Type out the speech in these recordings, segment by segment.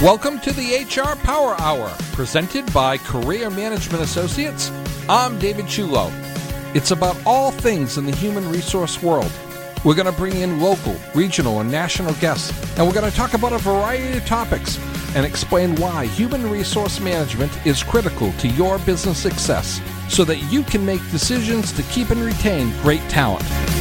Welcome to the HR Power Hour, presented by Career Management Associates. I'm David Chulo. It's about all things in the human resource world. We're going to bring in local, regional, and national guests, and we're going to talk about a variety of topics and explain why human resource management is critical to your business success so that you can make decisions to keep and retain great talent.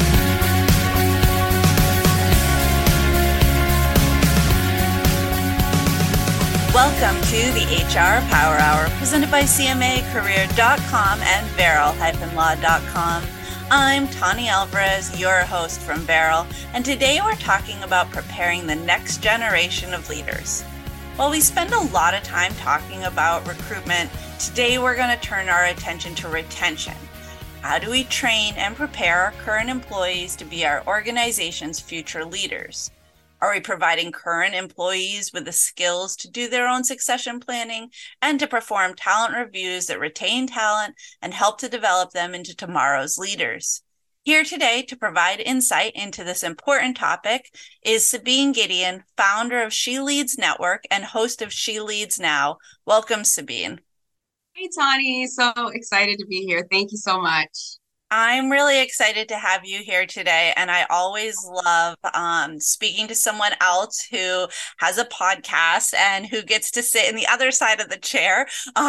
Welcome to the HR Power Hour, presented by CMAcareer.com and Barrel-Law.com. I'm Tani Alvarez, your host from Barrel, and today we're talking about preparing the next generation of leaders. While we spend a lot of time talking about recruitment, today we're going to turn our attention to retention. How do we train and prepare our current employees to be our organization's future leaders? Are we providing current employees with the skills to do their own succession planning and to perform talent reviews that retain talent and help to develop them into tomorrow's leaders? Here today to provide insight into this important topic is Sabine Gideon, founder of She Leads Network and host of She Leads Now. Welcome, Sabine. Hey, Tani. So excited to be here. Thank you so much. I'm really excited to have you here today, and I always love speaking to someone else who has a podcast and who gets to sit in the other side of the chair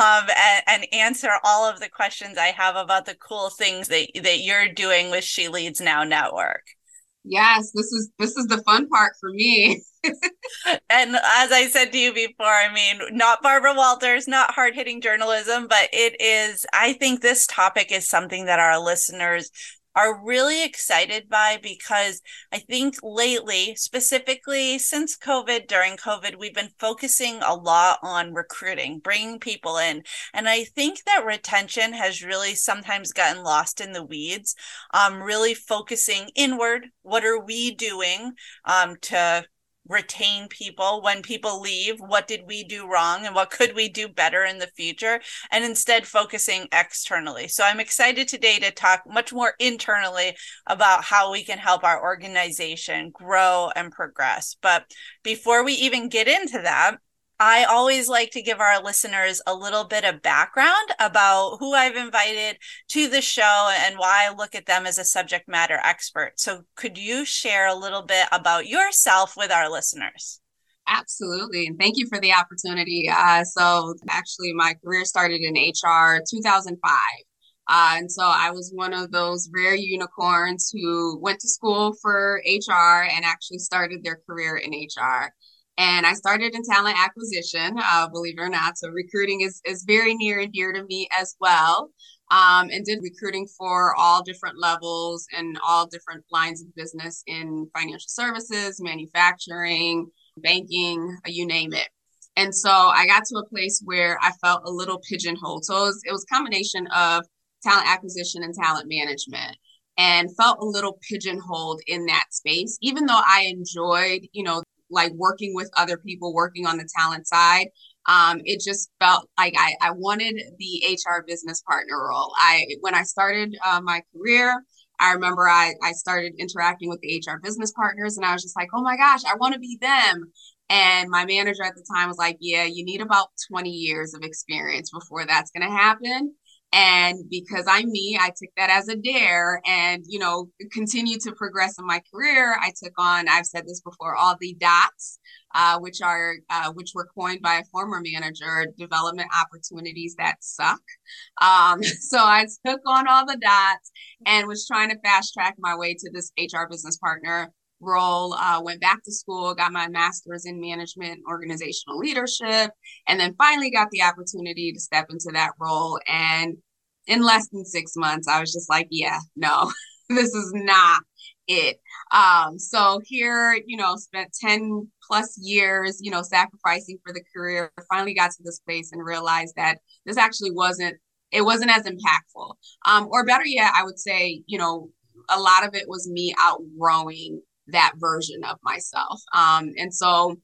and answer all of the questions I have about the cool things that you're doing with She Leads Now Network. Yes, this is the fun part for me. And as I said to you before, I mean, not Barbara Walters, not hard-hitting journalism, but it is, I think this topic is something that our listeners are really excited by because I think lately, specifically since COVID, during COVID, we've been focusing a lot on recruiting, bringing people in. And I think that retention has really sometimes gotten lost in the weeds, really focusing inward. What are we doing to retain people when people leave? What did we do wrong and what could we do better in the future, and instead focusing externally. So I'm excited today to talk much more internally about how we can help our organization grow and progress. But before we even get into that, I always like to give our listeners a little bit of background about who I've invited to the show and why I look at them as a subject matter expert. So could you share a little bit about yourself with our listeners? Absolutely. And thank you for the opportunity. So actually, my career started in HR 2005. And so I was one of those rare unicorns who went to school for HR and actually started their career in HR. And I started in talent acquisition, believe it or not. So recruiting is very near and dear to me as well. And did recruiting for all different levels and all different lines of business in financial services, manufacturing, banking, you name it. And so I got to a place where I felt a little pigeonholed. So it was a combination of talent acquisition and talent management, and felt a little pigeonholed in that space, even though I enjoyed, like working with other people, working on the talent side. It just felt like I wanted the HR business partner role. When I started my career, I remember I started interacting with the HR business partners, and I was just like, oh my gosh, I want to be them. And my manager at the time was like, yeah, you need about 20 years of experience before that's going to happen. And because I'm me, I took that as a dare and, continue to progress in my career. I took on, I've said this before, all the DOTS, which were coined by a former manager, development opportunities that suck. So I took on all the DOTS and was trying to fast track my way to this HR business partner role. Went back to school, got my master's in management and organizational leadership, and then finally got the opportunity to step into that role. And in less than 6 months, I was just like, yeah, no, this is not it. So here, spent 10 plus years, sacrificing for the career, finally got to this place and realized that this actually wasn't as impactful. Or better yet, I would say, a lot of it was me outgrowing that version of myself. And so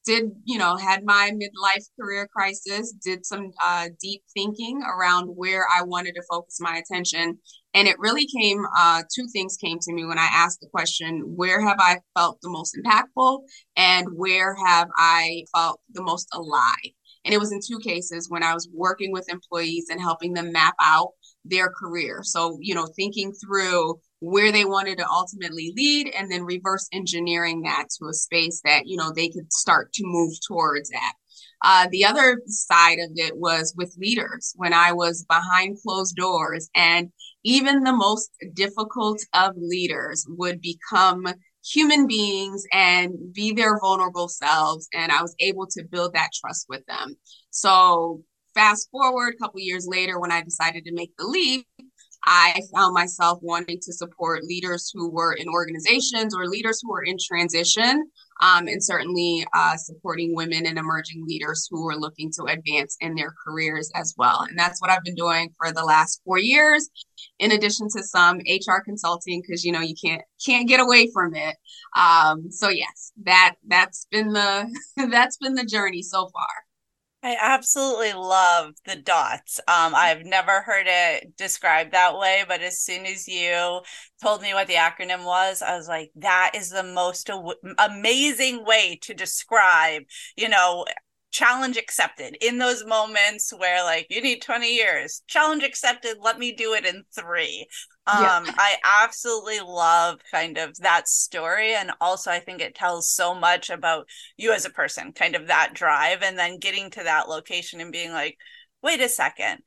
had my midlife career crisis, did some deep thinking around where I wanted to focus my attention, And it really came, two things came to me when I asked the question, where have I felt the most impactful and where have I felt the most alive? And it was in two cases when I was working with employees and helping them map out their career. So, thinking through where they wanted to ultimately lead and then reverse engineering that to a space that, they could start to move towards that. The other side of it was with leaders when I was behind closed doors, and even the most difficult of leaders would become human beings and be their vulnerable selves. And I was able to build that trust with them. So fast forward a couple years later, when I decided to make the leap, I found myself wanting to support leaders who were in organizations or leaders who were in transition, and certainly supporting women and emerging leaders who were looking to advance in their careers as well. And that's what I've been doing for the last 4 years, in addition to some HR consulting, because you can't get away from it. So yes, that's been the that's been the journey so far. I absolutely love the dots. I've never heard it described that way, but as soon as you told me what the acronym was, I was like, that is the most amazing way to describe, challenge accepted in those moments where like you need 20 years, challenge accepted, let me do it in 3. Yeah. I absolutely love kind of that story. And also I think it tells so much about you as a person, kind of that drive, and then getting to that location and being like, wait a second.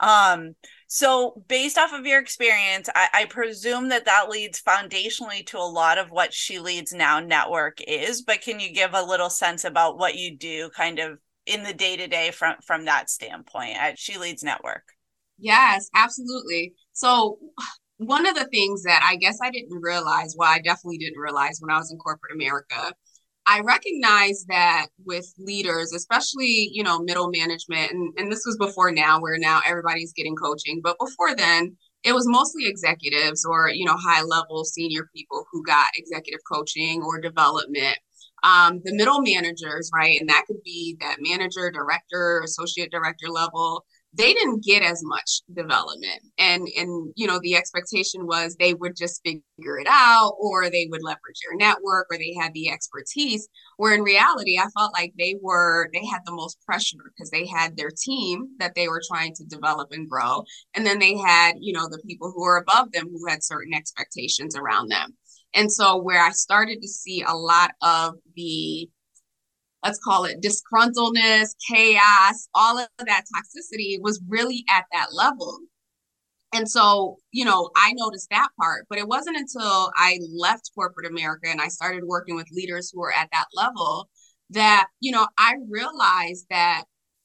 So based off of your experience, I presume that leads foundationally to a lot of what She Leads Now Network is, but can you give a little sense about what you do kind of in the day-to-day from that standpoint at She Leads Network? Yes, absolutely. So one of the things that I guess I didn't realize, well, I definitely didn't realize when I was in corporate America, I recognize that with leaders, especially, middle management, and this was before now, where now everybody's getting coaching, but before then, it was mostly executives or, high level senior people who got executive coaching or development. The middle managers, right? And that could be that manager, director, associate director level. They didn't get as much development. And the expectation was they would just figure it out, or they would leverage their network, or they had the expertise. Where in reality, I felt like they had the most pressure because they had their team that they were trying to develop and grow. And then they had, the people who were above them who had certain expectations around them. And so where I started to see a lot of the, let's call it disgruntledness, chaos, all of that toxicity was really at that level. And so, I noticed that part, but it wasn't until I left corporate America and I started working with leaders who were at that level that, I realized that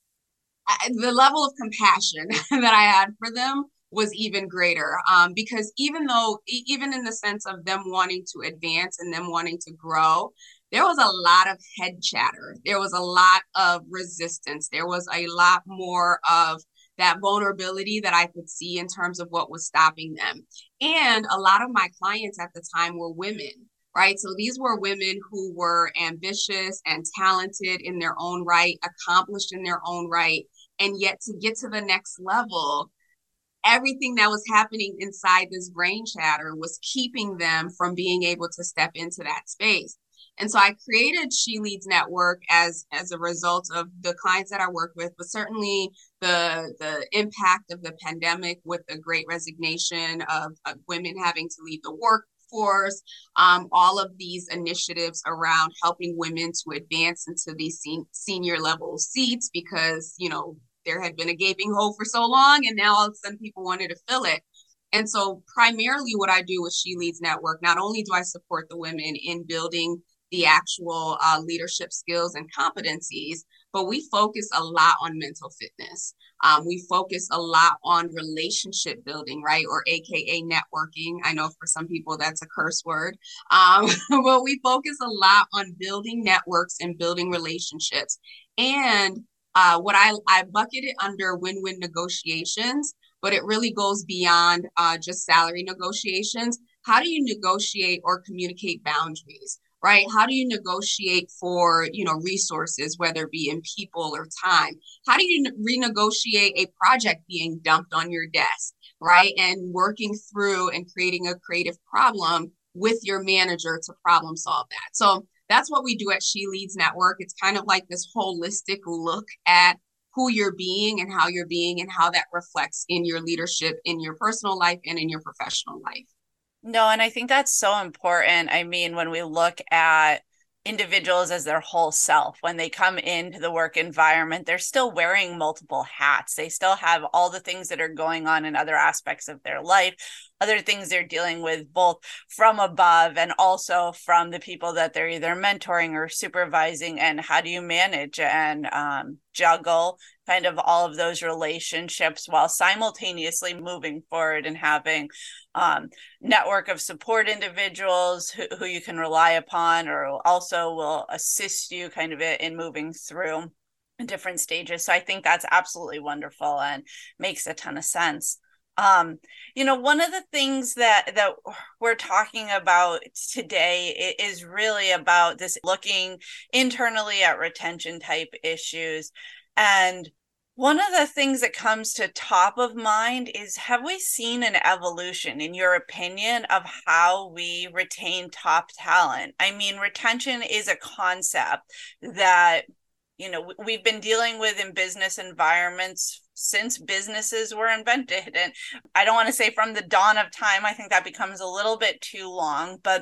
the level of compassion that I had for them was even greater, because even in the sense of them wanting to advance and them wanting to grow, there was a lot of head chatter. There was a lot of resistance. There was a lot more of that vulnerability that I could see in terms of what was stopping them. And a lot of my clients at the time were women, right? So these were women who were ambitious and talented in their own right, accomplished in their own right. And yet to get to the next level, everything that was happening inside this brain chatter was keeping them from being able to step into that space. And so I created She Leads Network as a result of the clients that I work with, but certainly the impact of the pandemic with the Great Resignation of women having to leave the workforce, all of these initiatives around helping women to advance into these senior level seats because, there had been a gaping hole for so long, and now all of a sudden people wanted to fill it. And so primarily what I do with She Leads Network, not only do I support the women in building the actual leadership skills and competencies, but we focus a lot on mental fitness. We focus a lot on relationship building, right? Or AKA networking. I know for some people that's a curse word, but we focus a lot on building networks and building relationships. And what I bucket it under win-win negotiations, but it really goes beyond just salary negotiations. How do you negotiate or communicate boundaries, right? How do you negotiate for, resources, whether it be in people or time? How do you renegotiate a project being dumped on your desk? right? And working through and creating a creative problem with your manager to problem solve that. So that's what we do at She Leads Network. It's kind of like this holistic look at who you're being and how that reflects in your leadership, in your personal life and in your professional life. No, and I think that's so important. I mean, when we look at individuals as their whole self, when they come into the work environment, they're still wearing multiple hats. They still have all the things that are going on in other aspects of their life, other things they're dealing with, both from above and also from the people that they're either mentoring or supervising. And how do you manage and juggle kind of all of those relationships while simultaneously moving forward and having network of support individuals who you can rely upon, or also will assist you kind of in moving through different stages. So I think that's absolutely wonderful and makes a ton of sense. One of the things that we're talking about today is really about this looking internally at retention type issues. And one of the things that comes to top of mind is, have we seen an evolution, in your opinion, of how we retain top talent? I mean, retention is a concept that, we've been dealing with in business environments since businesses were invented. And I don't want to say from the dawn of time. I think that becomes a little bit too long, but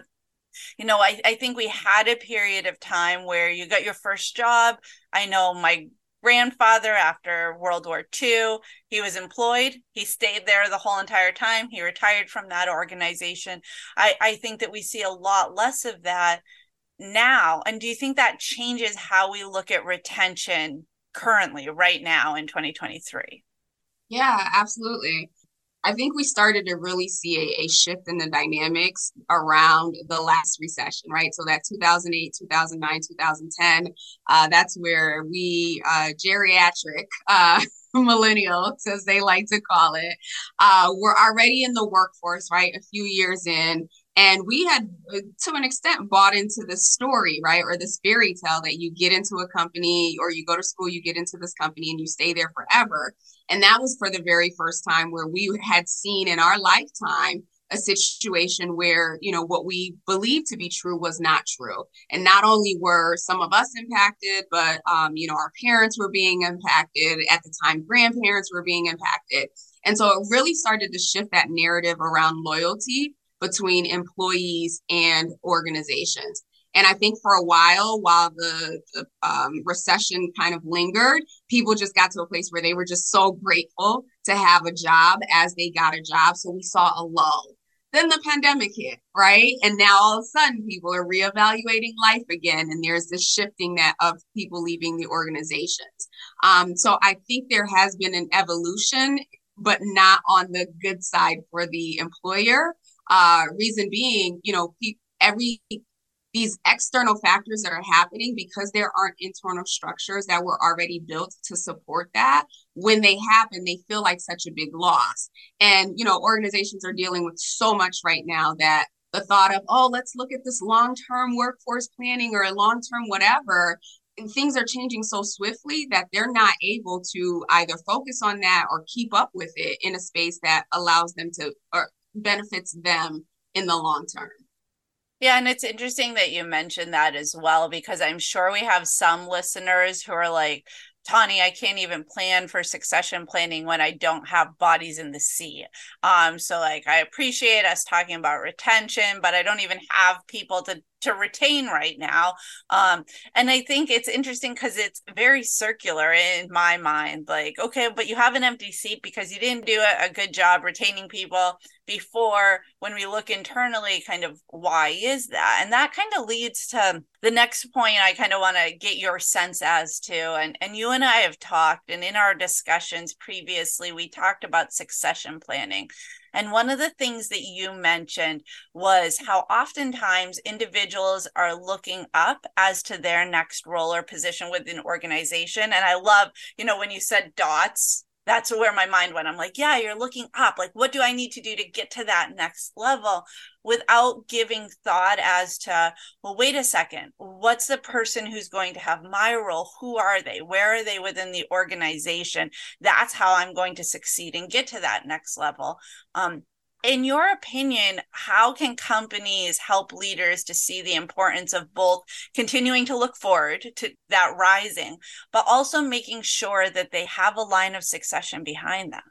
I think we had a period of time where you got your first job. I know my grandfather, after World War II, he was employed. He stayed there the whole entire time. He retired from that organization. I think that we see a lot less of that now. And do you think that changes how we look at retention currently, right now in 2023? Yeah, absolutely. I think we started to really see a shift in the dynamics around the last recession, right? So that 2008, 2009, 2010, that's where we, geriatric millennials, as they like to call it, were already in the workforce, right? A few years in. And we had, to an extent, bought into this story, right? Or this fairy tale that you get into a company or you go to school, you get into this company and you stay there forever. And that was for the very first time where we had seen in our lifetime a situation where, what we believed to be true was not true. And not only were some of us impacted, but, our parents were being impacted. At the time, grandparents were being impacted. And so it really started to shift that narrative around loyalty between employees and organizations. And I think for a while the recession kind of lingered, people just got to a place where they were just so grateful to have a job as they got a job. So we saw a lull. Then the pandemic hit, right? And now all of a sudden people are reevaluating life again. And there's this shifting of people leaving the organizations. So I think there has been an evolution, but not on the good side for the employer. Reason being, these external factors that are happening, because there aren't internal structures that were already built to support that. When they happen, they feel like such a big loss. And, organizations are dealing with so much right now that the thought of, oh, let's look at this long-term workforce planning or a long-term whatever, and things are changing so swiftly that they're not able to either focus on that or keep up with it in a space that allows them to, or benefits them in the long term. Yeah, and it's interesting that you mentioned that as well, because I'm sure we have some listeners who are like, Tani, I can't even plan for succession planning when I don't have bodies in the seat. So I appreciate us talking about retention, but I don't even have people to retain right now. And I think it's interesting because it's very circular in my mind. Like, okay, but you have an empty seat because you didn't do a good job retaining people before. When we look internally, kind of why is that? And that kind of leads to the next point I kind of want to get your sense as to, and you and I have talked, and in our discussions previously, we talked about succession planning. And one of the things that you mentioned was how oftentimes individuals are looking up as to their next role or position within an organization. And I love, when you said dots, that's where my mind went. I'm like, yeah, you're looking up. Like, what do I need to do to get to that next level, without giving thought as to, well, wait a second, what's the person who's going to have my role? Who are they? Where are they within the organization? That's how I'm going to succeed and get to that next level. In your opinion, how can companies help leaders to see the importance of both continuing to look forward to that rising, but also making sure that they have a line of succession behind them?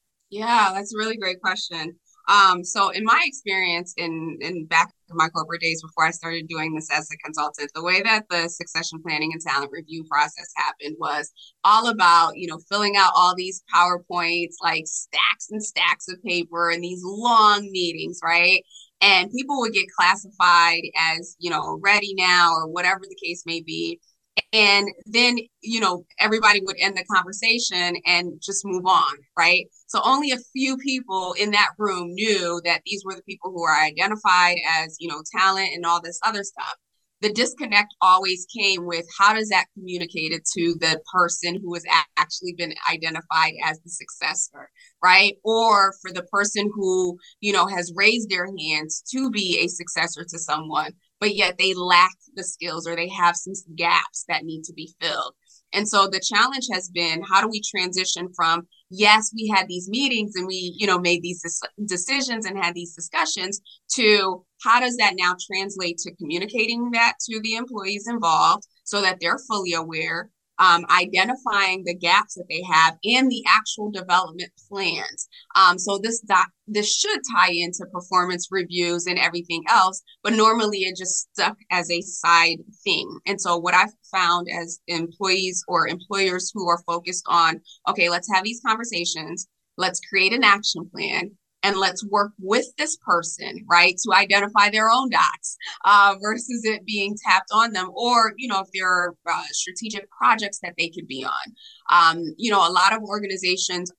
Yeah, that's a really great question. So in my experience in back in my corporate days before I started doing this as a consultant, the way that the succession planning and talent review process happened was all about, filling out all these PowerPoints, like stacks and stacks of paper and these long meetings, right? And people would get classified as, ready now or whatever the case may be. And then, everybody would end the conversation and just move on, right? So only a few people in that room knew that these were the people who are identified as, talent and all this other stuff. The disconnect always came with, how does that communicate it to the person who has actually been identified as the successor, right? Or for the person who, has raised their hands to be a successor to someone, but yet they lack the skills or they have some gaps that need to be filled. And so the challenge has been, how do we transition from, yes, we had these meetings and we, made these decisions and had these discussions, to how does that now translate to communicating that to the employees involved so that they're fully aware, identifying the gaps that they have and the actual development plans. So this should tie into performance reviews and everything else, but normally it just stuck as a side thing. And so what I've found as employees or employers who are focused on, okay, let's have these conversations, let's create an action plan, and let's work with this person, right, to identify their own dots versus it being tapped on them. Or, if there are strategic projects that they could be on. A lot of organizations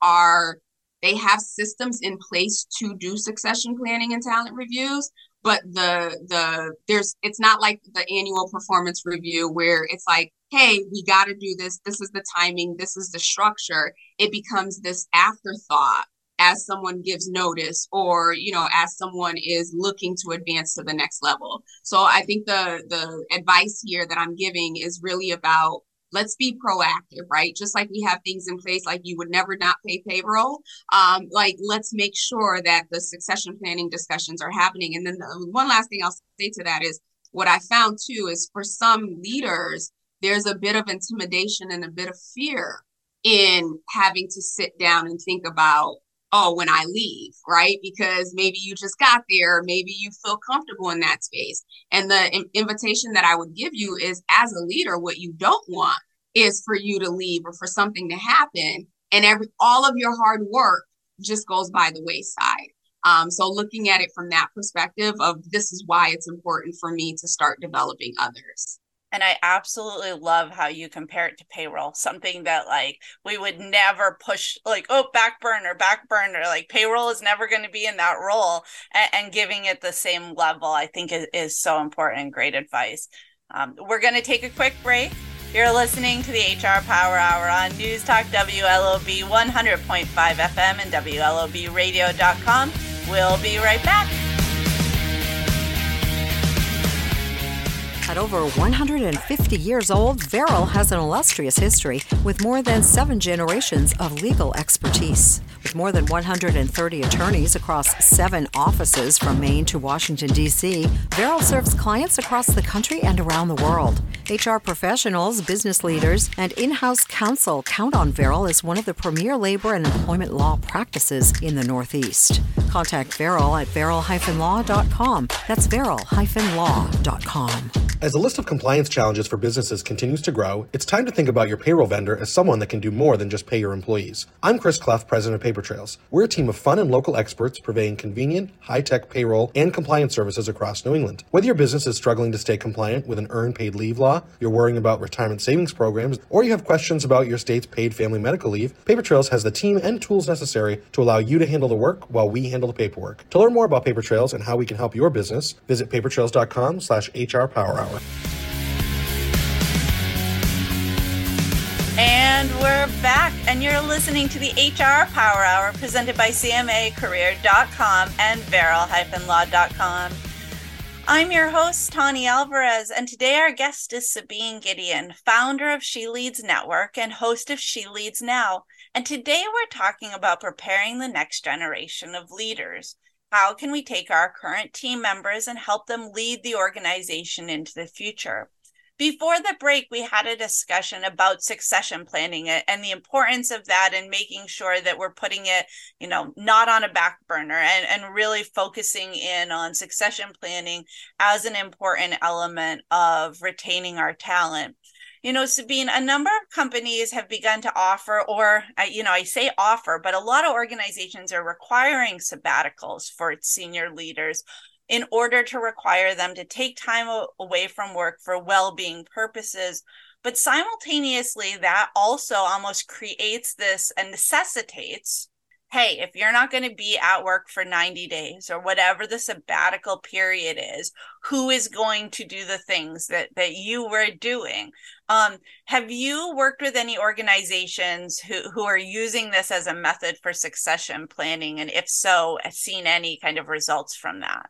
they have systems in place to do succession planning and talent reviews, but it's not like the annual performance review where it's like, hey, we got to do this. This is the timing. This is the structure. It becomes this afterthought as someone gives notice or, as someone is looking to advance to the next level. So I think the advice here that I'm giving is really about, let's be proactive, right? Just like we have things in place, like you would never not pay payroll. Let's make sure that the succession planning discussions are happening. And then one last thing I'll say to that is, what I found too is, for some leaders, there's a bit of intimidation and a bit of fear in having to sit down and think about, when I leave, right? Because maybe you just got there, maybe you feel comfortable in that space. And the invitation that I would give you is, as a leader, what you don't want is for you to leave or for something to happen and all of your hard work just goes by the wayside. So looking at it from that perspective of, this is why it's important for me to start developing others. And I absolutely love how you compare it to payroll, something that we would never push, back burner, like payroll is never going to be in that role, and giving it the same level, I think is so important and great advice. We're going to take a quick break. You're listening to the HR Power Hour on News Talk WLOB 100.5 FM and WLOBradio.com. We'll be right back. At over 150 years old, Verrill has an illustrious history with more than 7 generations of legal expertise. With more than 130 attorneys across 7 offices from Maine to Washington, D.C., Verrill serves clients across the country and around the world. HR professionals, business leaders, and in-house counsel count on Verrill as one of the premier labor and employment law practices in the Northeast. Contact Verrill at verrill-law.com. That's verrill-law.com. As the list of compliance challenges for businesses continues to grow, it's time to think about your payroll vendor as someone that can do more than just pay your employees. I'm Chris Clough, president of Paper Trails. We're a team of fun and local experts purveying convenient, high-tech payroll and compliance services across New England. Whether your business is struggling to stay compliant with an earned paid leave law, you're worrying about retirement savings programs, or you have questions about your state's paid family medical leave, Paper Trails has the team and tools necessary to allow you to handle the work while we handle the paperwork. To learn more about Paper Trails and how we can help your business, visit papertrails.com/HR Power Hour. And And we're back, and you're listening to the HR Power Hour presented by CMAcareer.com and Veril-Law.com. I'm your host, Tani Alvarez, and today our guest is Sabine Gideon, founder of She Leads Network and host of She Leads Now. And today we're talking about preparing the next generation of leaders. How can we take our current team members and help them lead the organization into the future? Before the break, we had a discussion about succession planning and the importance of that and making sure that we're putting it, not on a back burner and really focusing in on succession planning as an important element of retaining our talent. Sabine, a number of companies have begun to offer, or, I say offer, but a lot of organizations are requiring sabbaticals for its senior leaders in order to require them to take time away from work for well-being purposes. But simultaneously, that also almost creates this and necessitates, hey, if you're not going to be at work for 90 days or whatever the sabbatical period is, who is going to do the things that you were doing? Have you worked with any organizations who are using this as a method for succession planning? And if so, seen any kind of results from that?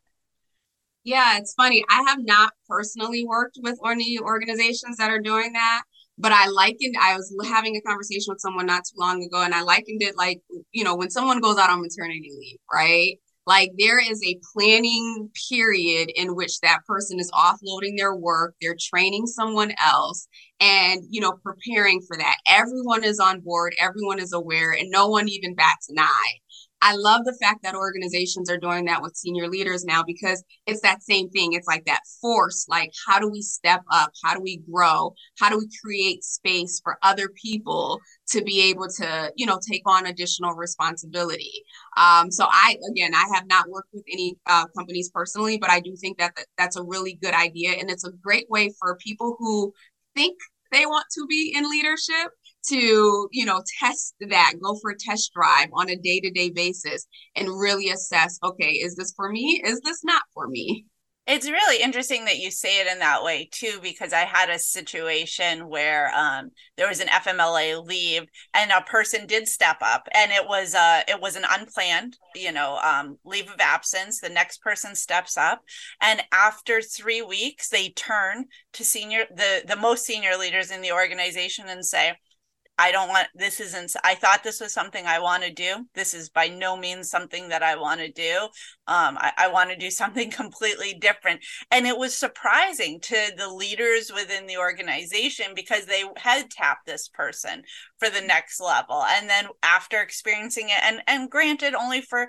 Yeah, it's funny. I have not personally worked with any organizations that are doing that, but I was having a conversation with someone not too long ago, and I likened it like, when someone goes out on maternity leave, right? Like there is a planning period in which that person is offloading their work, they're training someone else and, preparing for that. Everyone is on board, everyone is aware, and no one even bats an eye. I love the fact that organizations are doing that with senior leaders now, because it's that same thing. It's like that force, like how do we step up? How do we grow? How do we create space for other people to be able to, take on additional responsibility? So I have not worked with any companies personally, but I do think that that's a really good idea. And it's a great way for people who think they want to be in leadership to, test that, go for a test drive on a day-to-day basis and really assess, okay, is this for me? Is this not for me? It's really interesting that you say it in that way too, because I had a situation where there was an FMLA leave and a person did step up, and it was an unplanned, leave of absence. The next person steps up, and after 3 weeks, they turn to the most senior leaders in the organization and say, I thought this was something I want to do. This is by no means something that I want to do. I want to do something completely different. And it was surprising to the leaders within the organization because they had tapped this person for the next level. And then after experiencing it, and granted only for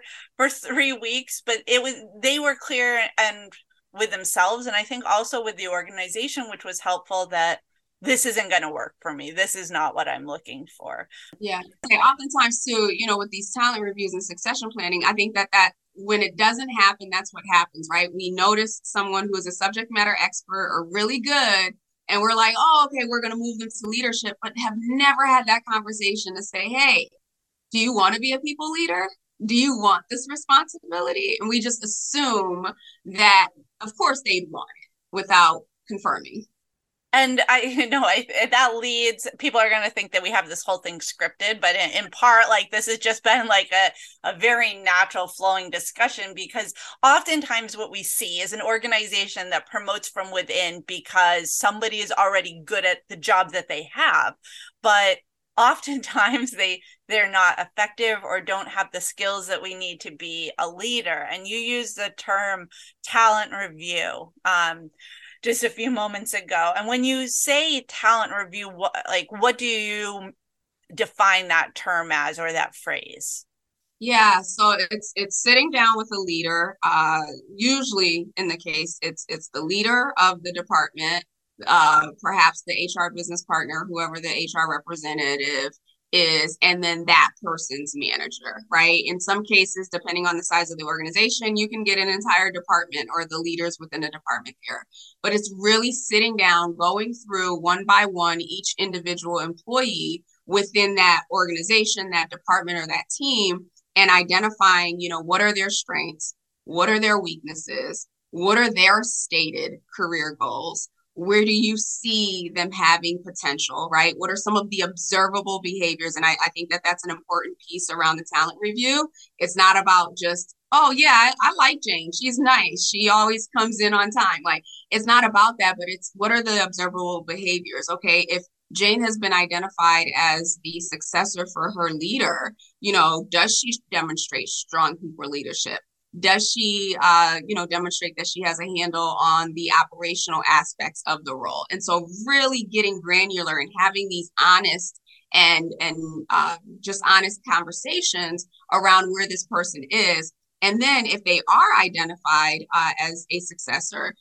3 weeks, but they were clear and with themselves. And I think also with the organization, which was helpful, that this isn't going to work for me. This is not what I'm looking for. Yeah. Oftentimes too, with these talent reviews and succession planning, I think that when it doesn't happen, that's what happens, right? We notice someone who is a subject matter expert or really good, and we're like, oh, okay, we're going to move them to leadership, but have never had that conversation to say, hey, do you want to be a people leader? Do you want this responsibility? And we just assume that, of course, they'd want it without confirming. And that leads, people are going to think that we have this whole thing scripted, but in part, like this has just been like a very natural flowing discussion, because oftentimes what we see is an organization that promotes from within because somebody is already good at the job that they have. But oftentimes they're not effective or don't have the skills that we need to be a leader. And you use the term talent review just a few moments ago. And when you say talent review, what do you define that term as, or that phrase? Yeah, so it's sitting down with a leader. Usually in the case, it's the leader of the department, perhaps the HR business partner, whoever the HR representative is, and then that person's manager, right? In some cases, depending on the size of the organization, you can get an entire department or the leaders within a department there. But it's really sitting down, going through one by one each individual employee within that organization, that department, or that team, and identifying, what are their strengths? What are their weaknesses? What are their stated career goals? where do you see them having potential, right? What are some of the observable behaviors? And I think that that's an important piece around the talent review. It's not about just, oh yeah, I like Jane. She's nice. She always comes in on time. Like, it's not about that, but it's what are the observable behaviors? Okay, if Jane has been identified as the successor for her leader, does she demonstrate strong people leadership? Does she, demonstrate that she has a handle on the operational aspects of the role? And so really getting granular and having these honest and just honest conversations around where this person is. And then if they are identified as a successor,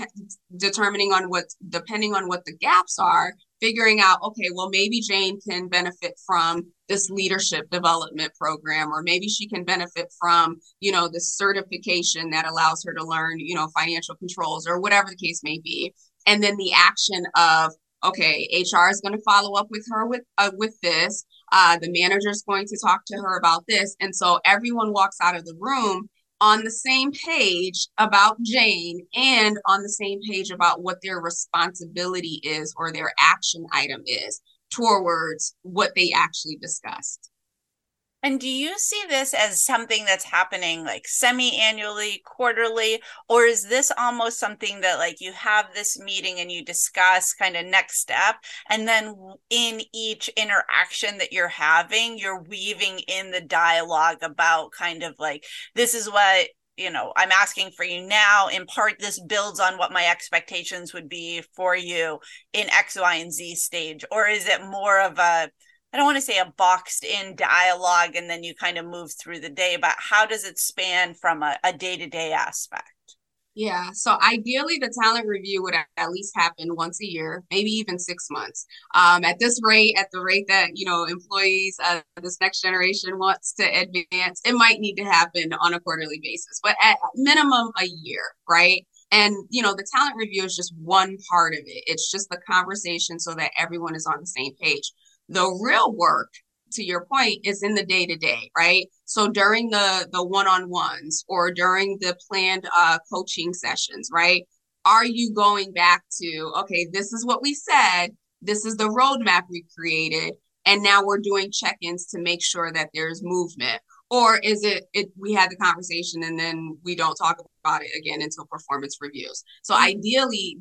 depending on what the gaps are, figuring out, okay, well, maybe Jane can benefit from this leadership development program, or maybe she can benefit from, the certification that allows her to learn, financial controls, or whatever the case may be. And then the action of, okay, HR is going to follow up with her with this. The manager is going to talk to her about this. And so everyone walks out of the room on the same page about Jane and on the same page about what their responsibility is or their action item is towards what they actually discussed. And do you see this as something that's happening like semi-annually, quarterly, or is this almost something that like you have this meeting and you discuss kind of next step, and then in each interaction that you're having, you're weaving in the dialogue about kind of like, this is what, I'm asking for you now. In part, this builds on what my expectations would be for you in X, Y, and Z stage? Or is it more of a, I don't want to say a boxed in dialogue and then you kind of move through the day, but how does it span from a day-to-day aspect? Yeah, so ideally the talent review would at least happen once a year, maybe even 6 months. At the rate that, employees, this next generation wants to advance, it might need to happen on a quarterly basis, but at minimum a year, right? And, the talent review is just one part of it. It's just the conversation so that everyone is on the same page. The real work, to your point, is in the day-to-day, right? So during the one-on-ones or during the planned coaching sessions, right? Are you going back to, okay, this is what we said, this is the roadmap we created, and now we're doing check-ins to make sure that there's movement? Or is it we had the conversation and then we don't talk about it again until performance reviews? So ideally,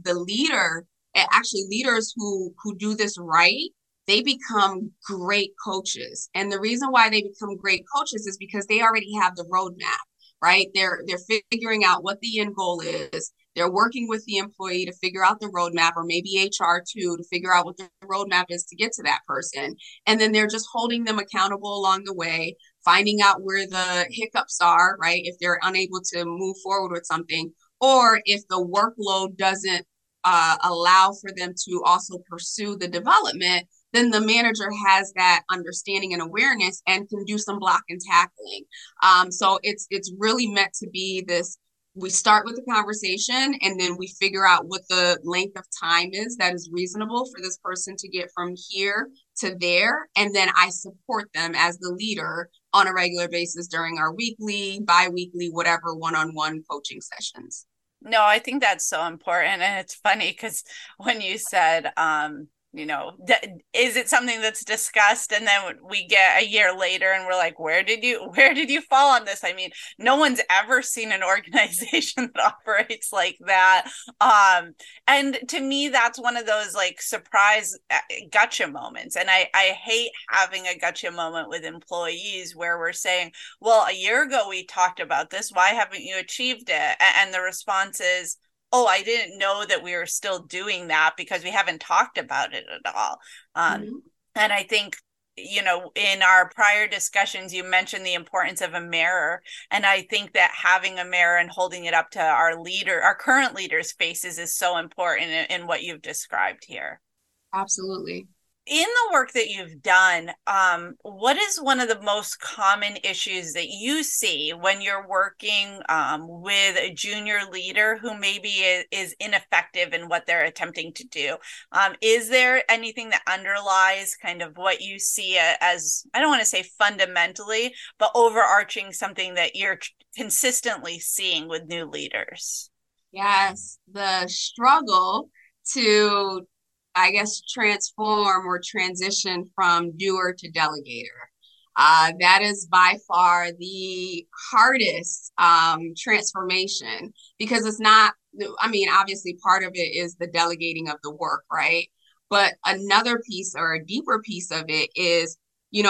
leaders who do this right, they become great coaches. And the reason why they become great coaches is because they already have the roadmap, right? They're figuring out what the end goal is. They're working with the employee to figure out the roadmap, or maybe HR too, to figure out what the roadmap is to get to that person. And then they're just holding them accountable along the way, finding out where the hiccups are, right? If they're unable to move forward with something, or if the workload doesn't allow for them to also pursue the development, then the manager has that understanding and awareness and can do some block and tackling. So it's really meant to be this, we start with the conversation and then we figure out what the length of time is that is reasonable for this person to get from here to there. And then I support them as the leader on a regular basis during our weekly, bi-weekly, whatever one-on-one coaching sessions. No, I think that's so important. And it's funny because when you said, is it something that's discussed? And then we get a year later and we're like, where did you fall on this? I mean, no one's ever seen an organization that operates like that. And to me, that's one of those like surprise gotcha moments. And I hate having a gotcha moment with employees where we're saying, well, a year ago we talked about this. Why haven't you achieved it? And the response is, oh, I didn't know that we were still doing that because we haven't talked about it at all. And I think, in our prior discussions, you mentioned the importance of a mirror. And I think that having a mirror and holding it up to our current leaders' faces is so important in what you've described here. Absolutely. In the work that you've done, what is one of the most common issues that you see when you're working with a junior leader who maybe is ineffective in what they're attempting to do? Is there anything that underlies kind of what you see as, I don't want to say fundamentally, but overarching something that you're consistently seeing with new leaders? Yes, the struggle to, I guess, transform or transition from doer to delegator. That is by far the hardest transformation, because it's not, I mean, obviously part of it is the delegating of the work, right? But another piece or a deeper piece of it is,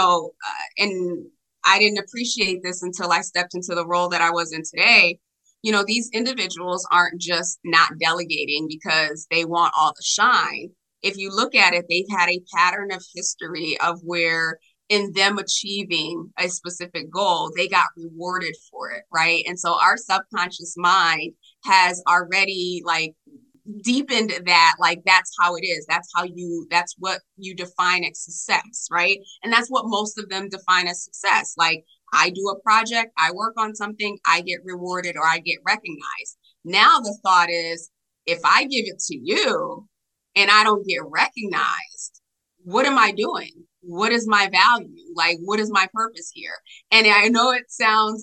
and I didn't appreciate this until I stepped into the role that I was in today. These individuals aren't just not delegating because they want all the shine. If you look at it, they've had a pattern of history of where in them achieving a specific goal, they got rewarded for it, right? And so our subconscious mind has already deepened that, that's how it is. That's what you define as success, right? And that's what most of them define as success. Like, I do a project, I work on something, I get rewarded or I get recognized. Now the thought is, if I give it to you and I don't get recognized, what am I doing? What is my value? What is my purpose here? And I know it sounds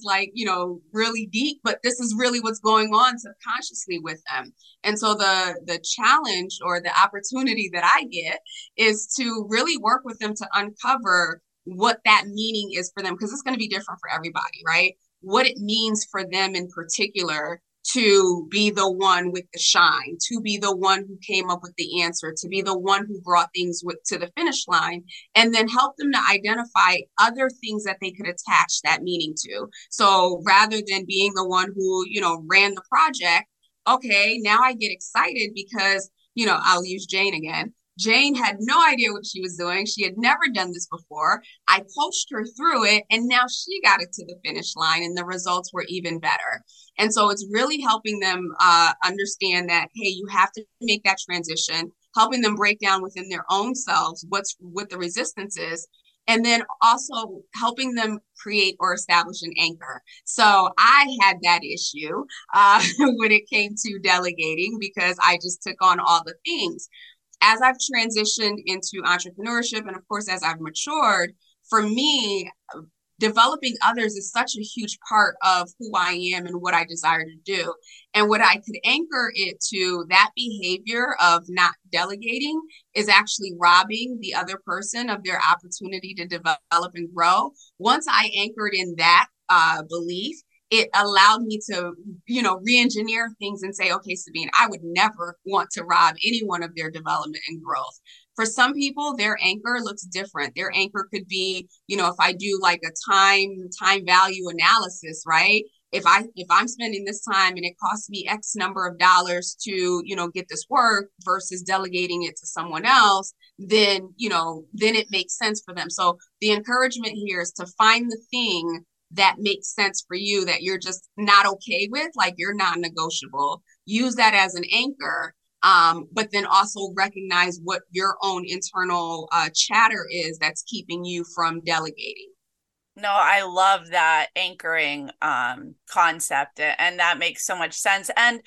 really deep, but this is really what's going on subconsciously with them. And so the challenge or the opportunity that I get is to really work with them to uncover what that meaning is for them, because it's going to be different for everybody, right? What it means for them in particular to be the one with the shine, to be the one who came up with the answer, to be the one who brought things to the finish line, and then help them to identify other things that they could attach that meaning to. So rather than being the one who, ran the project, okay, now I get excited because, I'll use Jane again. Jane had no idea what she was doing. She had never done this before. I coached her through it, and now she got it to the finish line, and the results were even better. And so it's really helping them understand that, hey, you have to make that transition, helping them break down within their own selves what the resistance is, and then also helping them create or establish an anchor. So I had that issue when it came to delegating, because I just took on all the things. As I've transitioned into entrepreneurship, and of course, as I've matured, for me, developing others is such a huge part of who I am and what I desire to do. And what I could anchor it to, that behavior of not delegating is actually robbing the other person of their opportunity to develop and grow. Once I anchored in that belief, it allowed me to, re-engineer things and say, okay, Sabine, I would never want to rob anyone of their development and growth. For some people, their anchor looks different. Their anchor could be, if I do like a time value analysis, right? If I'm spending this time and it costs me X number of dollars to, get this work versus delegating it to someone else, then it makes sense for them. So the encouragement here is to find the thing that makes sense for you, that you're just not okay with, like you're non-negotiable. Use that as an anchor, but then also recognize what your own internal chatter is that's keeping you from delegating. No, I love that anchoring concept, and that makes so much sense. And,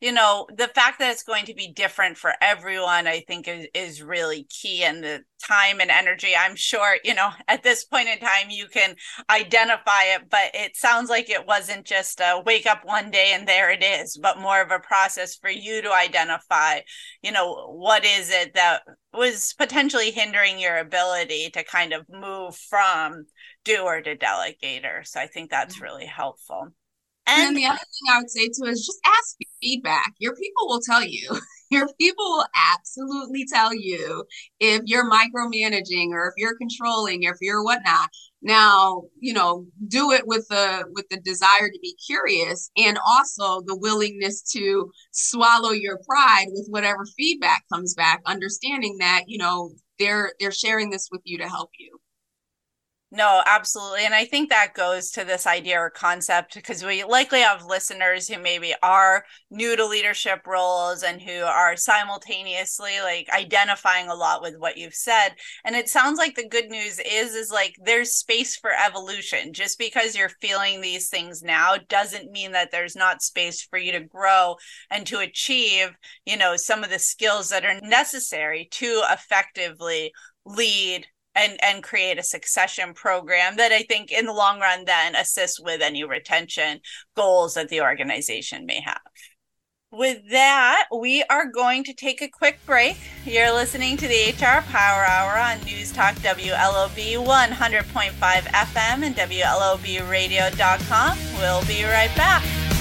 the fact that it's going to be different for everyone, I think is really key. And the time and energy, I'm sure, at this point in time, you can identify it, but it sounds like it wasn't just a wake up one day and there it is, but more of a process for you to identify, what is it that was potentially hindering your ability to kind of move from doer to delegator. So I think that's really helpful. And then the other thing I would say too is just ask feedback. Your people will tell you. Your people will absolutely tell you if you're micromanaging or if you're controlling or if you're whatnot. Now, do it with the desire to be curious, and also the willingness to swallow your pride with whatever feedback comes back, understanding that, they're sharing this with you to help you. No, absolutely. And I think that goes to this idea or concept, because we likely have listeners who maybe are new to leadership roles and who are simultaneously identifying a lot with what you've said. And it sounds like the good news is there's space for evolution. Just because you're feeling these things now doesn't mean that there's not space for you to grow and to achieve, some of the skills that are necessary to effectively lead and create a succession program that I think in the long run then assists with any retention goals that the organization may have. With that, we are going to take a quick break. You're listening to the HR Power Hour on News Talk WLOB 100.5 FM and WLOBradio.com. We'll be right back.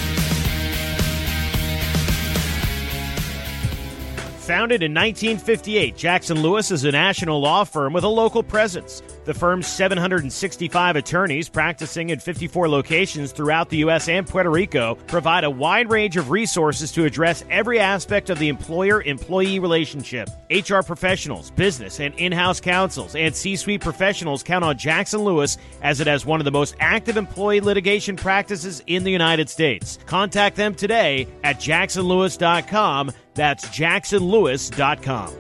Founded in 1958, Jackson Lewis is a national law firm with a local presence. The firm's 765 attorneys practicing in 54 locations throughout the U.S. and Puerto Rico provide a wide range of resources to address every aspect of the employer-employee relationship. HR professionals, business and in-house counsels, and C-suite professionals count on Jackson Lewis as it has one of the most active employee litigation practices in the United States. Contact them today at jacksonlewis.com. That's jacksonlewis.com.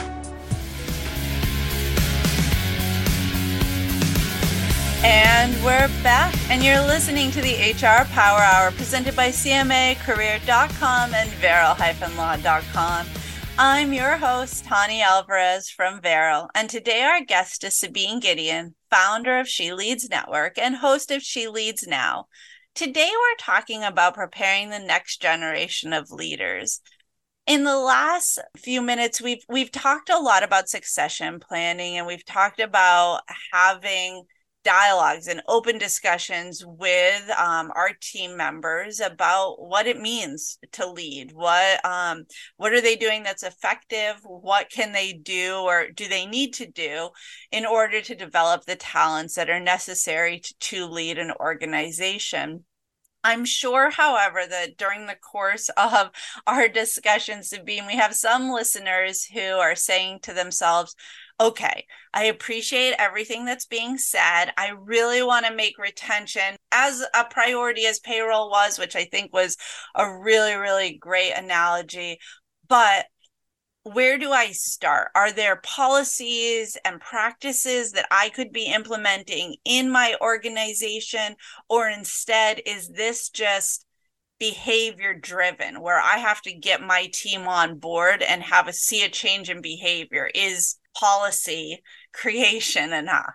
And we're back, and you're listening to the HR Power Hour presented by CMA Career.com and Vero-Law.com. I'm your host, Tani Alvarez from Vero, and today our guest is Sabine Gideon, founder of She Leads Network and host of She Leads Now. Today we're talking about preparing the next generation of leaders. In the last few minutes, we've talked a lot about succession planning, and we've talked about having dialogues and open discussions with our team members about what it means to lead. What are they doing that's effective? What can they do or do they need to do in order to develop the talents that are necessary to lead an organization? I'm sure, however, that during the course of our discussions, Sabine, we have some listeners who are saying to themselves, okay, I appreciate everything that's being said. I really want to make retention as a priority as payroll was, which I think was a really, really great analogy. But where do I start? Are there policies and practices that I could be implementing in my organization? Or instead, is this just behavior driven where I have to get my team on board and see a change in behavior? Is policy creation enough?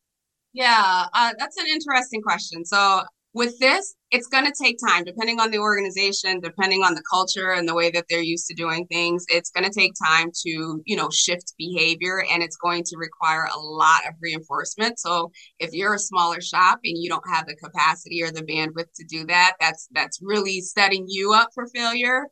Yeah, that's an interesting question. So with this, it's going to take time, depending on the organization, depending on the culture and the way that they're used to doing things. It's going to take time to, shift behavior, and it's going to require a lot of reinforcement. So if you're a smaller shop and you don't have the capacity or the bandwidth to do that, that's really setting you up for failure.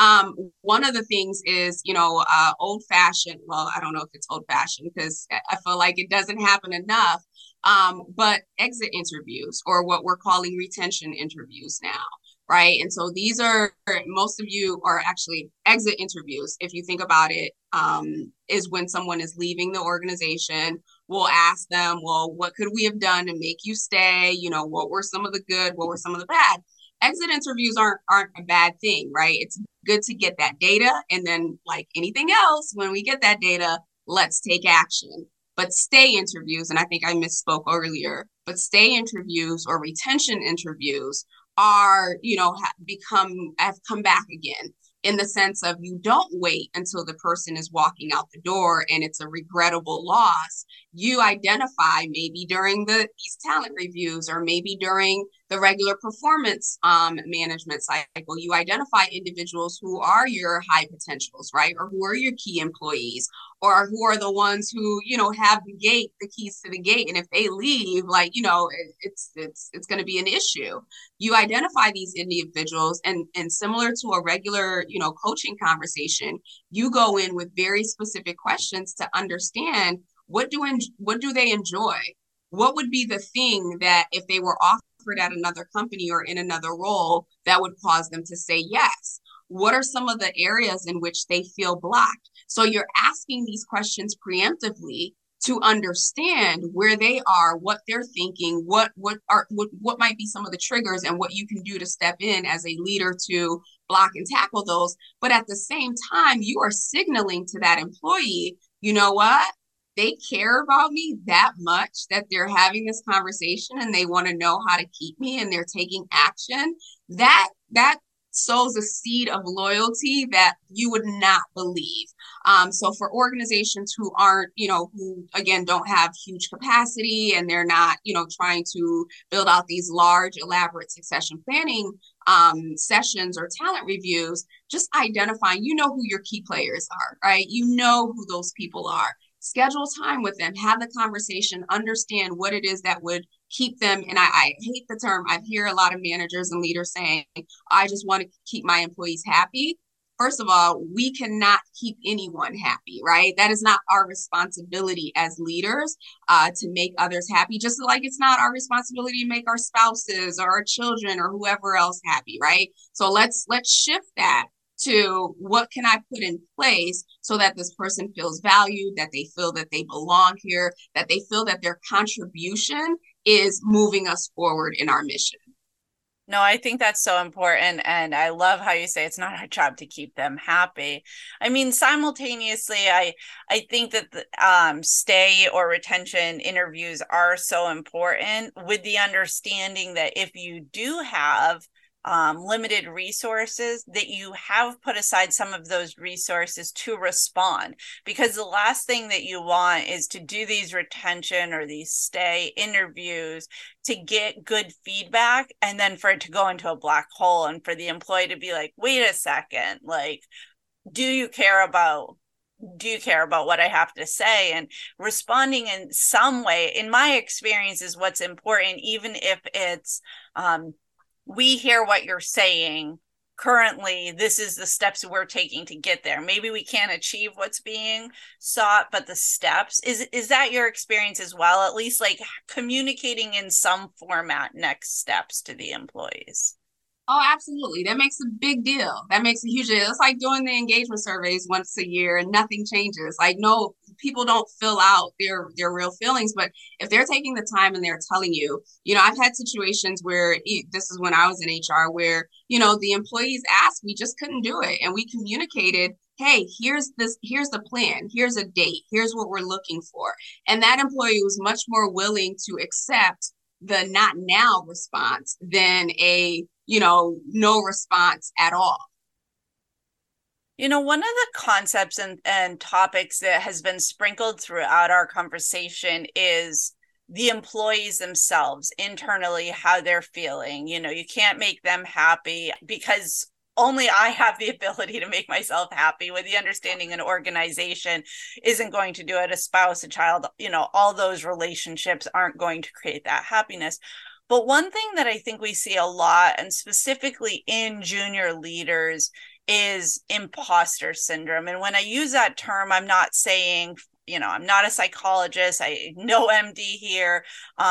One of the things is, old fashioned. Well, I don't know if it's old fashioned because I feel like it doesn't happen enough. But exit interviews, or what we're calling retention interviews now, right? And so these are, most of you are actually exit interviews. If you think about it, is when someone is leaving the organization, we'll ask them, well, what could we have done to make you stay? What were some of the good? What were some of the bad? Exit interviews aren't a bad thing, right? It's good to get that data. And then like anything else, when we get that data, let's take action. But stay interviews, and I think I misspoke earlier, but stay interviews or retention interviews are, have come back again, in the sense of you don't wait until the person is walking out the door and it's a regrettable loss. You identify maybe during these talent reviews, or maybe during the regular performance management cycle, you identify individuals who are your high potentials, right? Or who are your key employees, or who are the ones who, have the keys to the gate. And if they leave, it's going to be an issue. You identify these individuals, and similar to a regular, coaching conversation, you go in with very specific questions to understand what do they enjoy? What would be the thing that if they were offered at another company or in another role that would cause them to say yes? What are some of the areas in which they feel blocked? So you're asking these questions preemptively to understand where they are, what they're thinking, what might be some of the triggers, and what you can do to step in as a leader to block and tackle those. But at the same time, you are signaling to that employee, you know what? They care about me that much that they're having this conversation and they want to know how to keep me, and they're taking action. That sows a seed of loyalty that you would not believe. So for organizations who aren't, who again don't have huge capacity, and they're not, trying to build out these large, elaborate succession planning sessions or talent reviews, just identifying, you know, who your key players are, right? You know who those people are. Schedule time with them, have the conversation, understand what it is that would keep them. And I hate the term. I hear a lot of managers and leaders saying, I just want to keep my employees happy. First of all, we cannot keep anyone happy, right? That is not our responsibility as leaders to make others happy, just like it's not our responsibility to make our spouses or our children or whoever else happy, right? So let's shift that to what can I put in place so that this person feels valued, that they feel that they belong here, that they feel that their contribution is moving us forward in our mission. No, I think that's so important. And I love how you say it's not our job to keep them happy. I mean, simultaneously, I think that the stay or retention interviews are so important, with the understanding that if you do have limited resources, that you have put aside some of those resources to respond, because the last thing that you want is to do these retention or these stay interviews to get good feedback and then for it to go into a black hole and for the employee to be like, wait a second, like, do you care about what I have to say? And responding in some way, in my experience, is what's important, even if it's we hear what you're saying. Currently, this is the steps we're taking to get there. Maybe we can't achieve what's being sought, but the steps, is that your experience as well? At least like communicating in some format next steps to the employees. Oh, absolutely. That makes a big deal. That makes a huge deal. It's like doing the engagement surveys once a year and nothing changes. Like, no, people don't fill out their real feelings, but if they're taking the time and they're telling you, you know, I've had situations where this is when I was in HR where, you know, the employees asked, we just couldn't do it. And we communicated, hey, here's the plan, here's a date, here's what we're looking for. And that employee was much more willing to accept the not now response than a, you know, no response at all. You know, one of the concepts and topics that has been sprinkled throughout our conversation is the employees themselves internally, how they're feeling. You know, you can't make them happy because only I have the ability to make myself happy, with the understanding an organization isn't going to do it. A spouse, a child, you know, all those relationships aren't going to create that happiness. But one thing that I think we see a lot, and specifically in junior leaders, is imposter syndrome. And when I use that term, I'm not saying, you know, I'm not a psychologist, no MD here,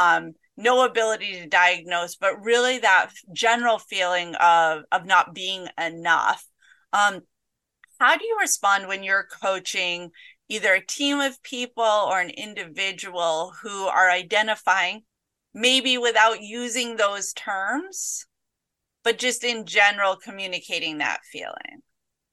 no ability to diagnose, but really that general feeling of not being enough. How do you respond when you're coaching either a team of people or an individual who are identifying, maybe without using those terms, but just in general communicating that feeling?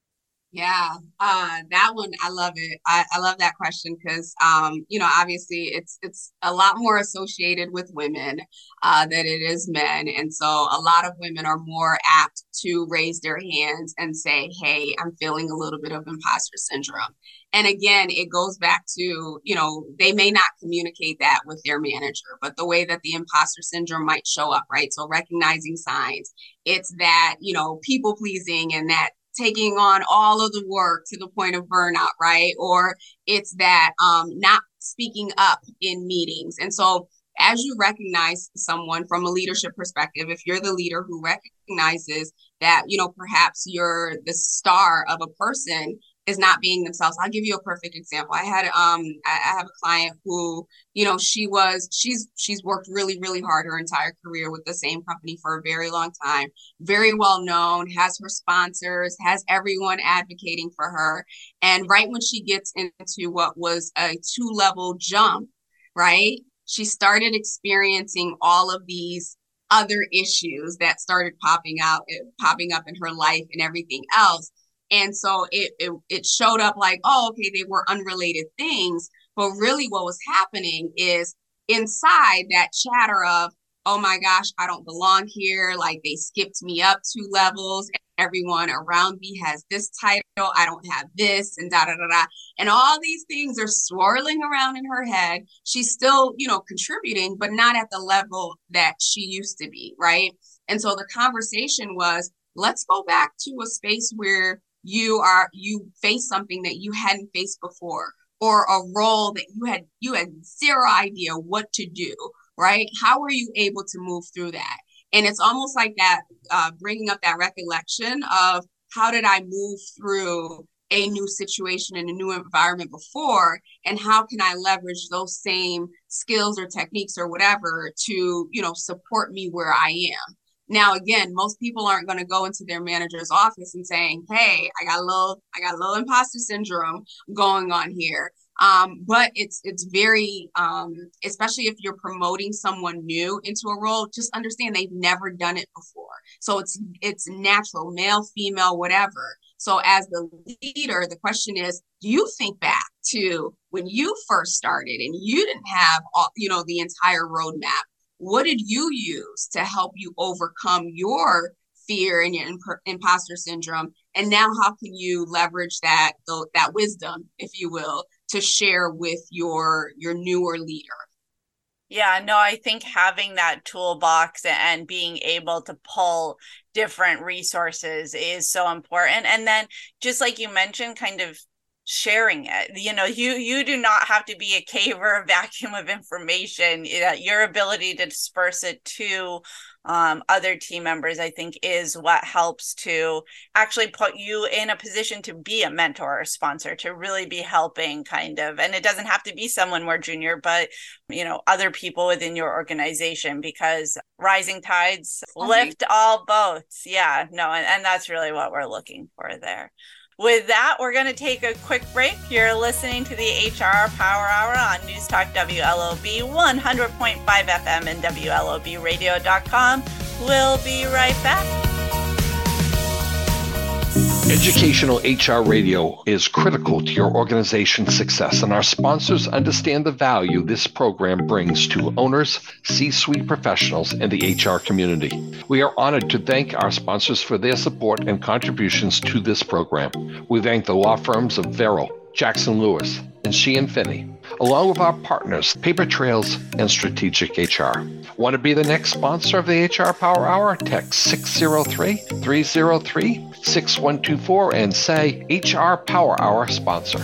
Yeah, that one, I love it. I love that question because, you know, obviously it's a lot more associated with women than it is men. And so a lot of women are more apt to raise their hands and say, hey, I'm feeling a little bit of imposter syndrome. And again, it goes back to, you know, they may not communicate that with their manager, but the way that the imposter syndrome might show up, right? So recognizing signs, it's that, you know, people pleasing and that taking on all of the work to the point of burnout, right? Or it's that not speaking up in meetings. And so as you recognize someone from a leadership perspective, if you're the leader who recognizes that, you know, perhaps you're the star of a person is not being themselves. I'll give you a perfect example. I have a client who, you know, she's worked really, really hard her entire career with the same company for a very long time, very well known, has her sponsors, has everyone advocating for her. And right when she gets into what was a 2-level jump, right, she started experiencing all of these other issues that started popping up in her life and everything else. And so it showed up like, oh, okay, they were unrelated things. But really what was happening is inside that chatter of, oh my gosh, I don't belong here. Like they skipped me up 2 levels. Everyone around me has this title. I don't have this and da, da, da, da. And all these things are swirling around in her head. She's still, you know, contributing, but not at the level that she used to be. Right. And so the conversation was, let's go back to a space where you face something that you hadn't faced before, or a role that you had zero idea what to do, right? How were you able to move through that? And it's almost like that, bringing up that recollection of, how did I move through a new situation in a new environment before, and how can I leverage those same skills or techniques or whatever to, support me where I am. Now, again, most people aren't going to go into their manager's office and saying, hey, I got a little imposter syndrome going on here. But it's very, especially if you're promoting someone new into a role, just understand they've never done it before. So it's natural, male, female, whatever. So as the leader, the question is, do you think back to when you first started and you didn't have the entire roadmap? What did you use to help you overcome your fear and your imposter syndrome? And now how can you leverage that wisdom, if you will, to share with your newer leader? Yeah, no, I think having that toolbox and being able to pull different resources is so important. And then just like you mentioned, kind of sharing it. You do not have to be a cave or a vacuum of information. Your ability to disperse it to other team members, I think, is what helps to actually put you in a position to be a mentor or sponsor, to really be helping kind of. And it doesn't have to be someone more junior, but other people within your organization, because rising tides lift all boats. Yeah, no, and that's really what we're looking for there. With that, we're going to take a quick break. You're listening to the HR Power Hour on News Talk WLOB 100.5 FM and WLOBradio.com. We'll be right back. Educational HR radio is critical to your organization's success, and our sponsors understand the value this program brings to owners, C-suite professionals, and the HR community. We are honored to thank our sponsors for their support and contributions to this program. We thank the law firms of Verrill, Jackson Lewis, and Sheehan Finney, along with our partners, Paper Trails and Strategic HR. Want to be the next sponsor of the HR Power Hour? Text 603-303-6124 and say HR Power Hour sponsor.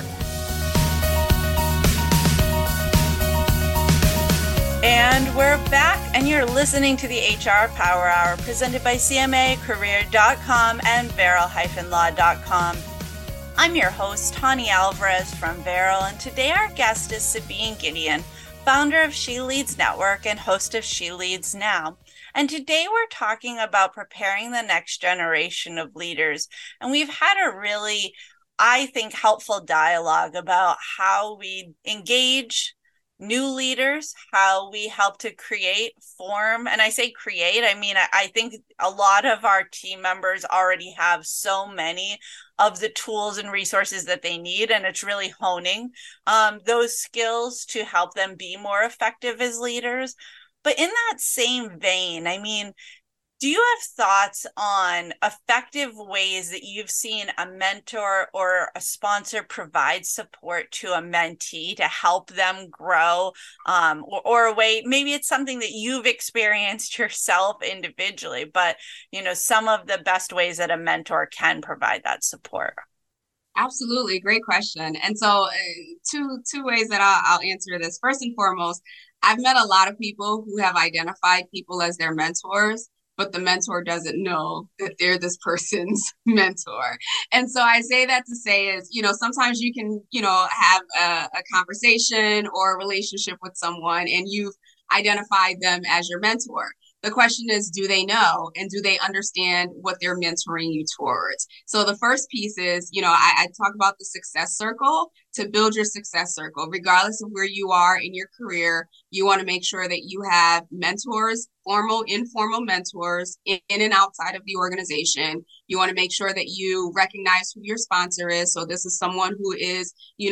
And we're back, and you're listening to the HR Power Hour presented by CMA Career.com and Verrill-Law.com. I'm your host, Tani Alvarez from Verrill, and today our guest is Sabine Gideon, founder of She Leads Network and host of She Leads Now. And today we're talking about preparing the next generation of leaders. And we've had a really, I think, helpful dialogue about how we engage new leaders, how we help to form, and I say create, I mean, I think a lot of our team members already have so many of the tools and resources that they need, and it's really honing those skills to help them be more effective as leaders. But in that same vein, I mean, do you have thoughts on effective ways that you've seen a mentor or a sponsor provide support to a mentee to help them grow, or a way, maybe it's something that you've experienced yourself individually, but some of the best ways that a mentor can provide that support? Absolutely. Great question. And so two ways that I'll answer this. First and foremost, I've met a lot of people who have identified people as their mentors, but the mentor doesn't know that they're this person's mentor. And so I say that to say is, sometimes you can, have a conversation or a relationship with someone and you've identified them as your mentor. The question is, do they know, and do they understand what they're mentoring you towards? So the first piece is, I talk about the success circle. To build your success circle, regardless of where you are in your career, you want to make sure that you have mentors, formal, informal mentors in and outside of the organization. You want to make sure that you recognize who your sponsor is. So this is someone who is,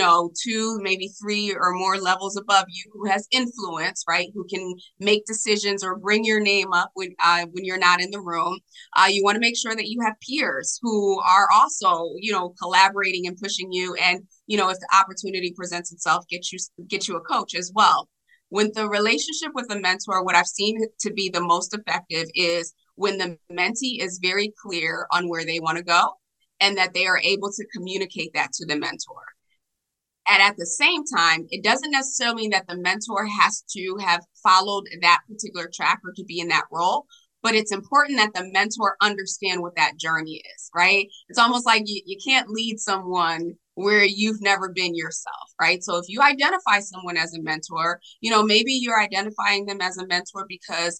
2, maybe 3 or more levels above you, who has influence, right? Who can make decisions or bring your name up when you're not in the room. You want to make sure that you have peers who are also, collaborating and pushing you. And, if the opportunity presents itself, get you a coach as well. With the relationship with a mentor, what I've seen to be the most effective is when the mentee is very clear on where they want to go and that they are able to communicate that to the mentor. And at the same time, it doesn't necessarily mean that the mentor has to have followed that particular track or to be in that role, but it's important that the mentor understand what that journey is, right? It's almost like you can't lead someone where you've never been yourself, right? So if you identify someone as a mentor, maybe you're identifying them as a mentor because,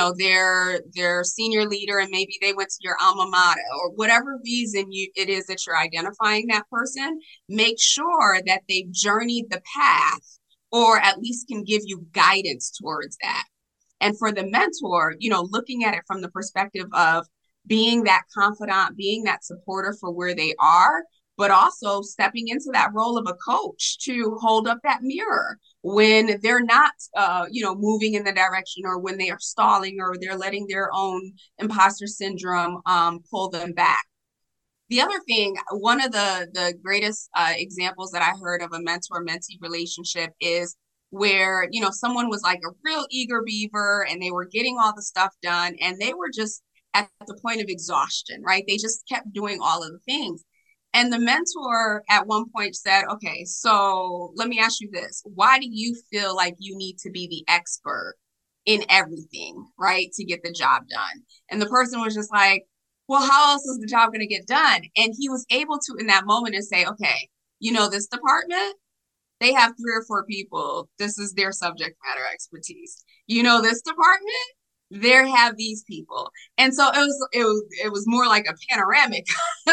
they're senior leader and maybe they went to your alma mater or whatever reason it is that you're identifying that person. Make sure that they've journeyed the path or at least can give you guidance towards that. And for the mentor, looking at it from the perspective of being that confidant, being that supporter for where they are, but also stepping into that role of a coach to hold up that mirror when they're not, moving in the direction, or when they are stalling, or they're letting their own imposter syndrome pull them back. The other thing, one of the greatest examples that I heard of a mentor-mentee relationship is where, someone was like a real eager beaver and they were getting all the stuff done and they were just at the point of exhaustion, right? They just kept doing all of the things. And the mentor at one point said, okay, so let me ask you this. Why do you feel like you need to be the expert in everything, right, to get the job done? And the person was just like, well, how else is the job going to get done? And he was able to, in that moment, and say, okay, this department, they have 3 or 4 people. This is their subject matter expertise. This department, there have these people. And so it was more like a panoramic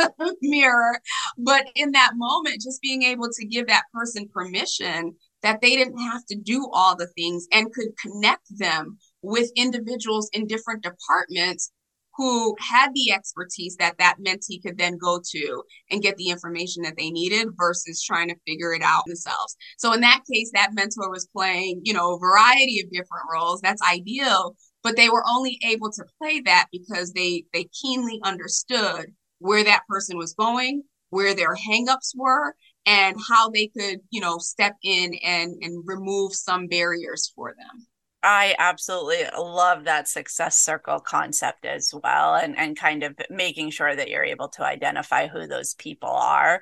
mirror. But in that moment, just being able to give that person permission that they didn't have to do all the things and could connect them with individuals in different departments who had the expertise that mentee could then go to and get the information that they needed versus trying to figure it out themselves. So in that case, that mentor was playing, a variety of different roles. That's ideal, but they were only able to play that because they keenly understood where that person was going, where their hangups were, and how they could, step in and remove some barriers for them. I absolutely love that success circle concept as well, and kind of making sure that you're able to identify who those people are.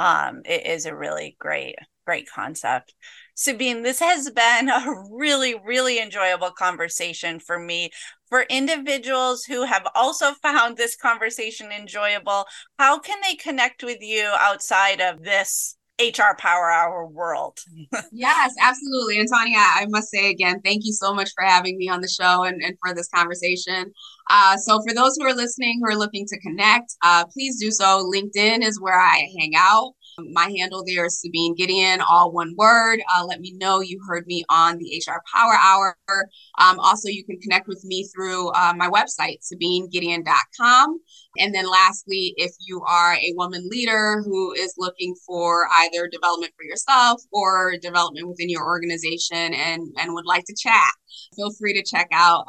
It is a really great concept. Sabine, this has been a really, really enjoyable conversation for me. For individuals who have also found this conversation enjoyable, how can they connect with you outside of this HR Power Hour world? Yes, absolutely. And Tanya, I must say again, thank you so much for having me on the show and for this conversation. So for those who are listening, who are looking to connect, please do so. LinkedIn is where I hang out. My handle there is Sabine Gideon, all one word. Let me know you heard me on the HR Power Hour. Also, you can connect with me through my website, SabineGideon.com. And then lastly, if you are a woman leader who is looking for either development for yourself or development within your organization and would like to chat, feel free to check out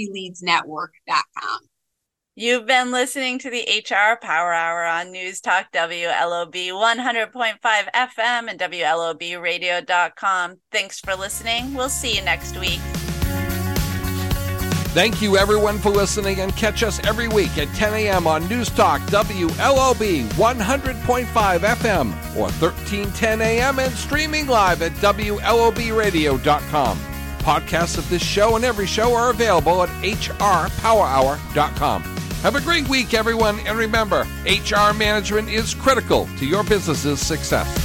SheLeadsNetwork.com. You've been listening to the HR Power Hour on News Talk WLOB 100.5 FM and WLOBradio.com. Thanks for listening. We'll see you next week. Thank you, everyone, for listening, and catch us every week at 10 a.m. on News Talk WLOB 100.5 FM or 1310 a.m. and streaming live at WLOBradio.com. Podcasts of this show and every show are available at hrpowerhour.com. Have a great week, everyone, and remember, HR management is critical to your business's success.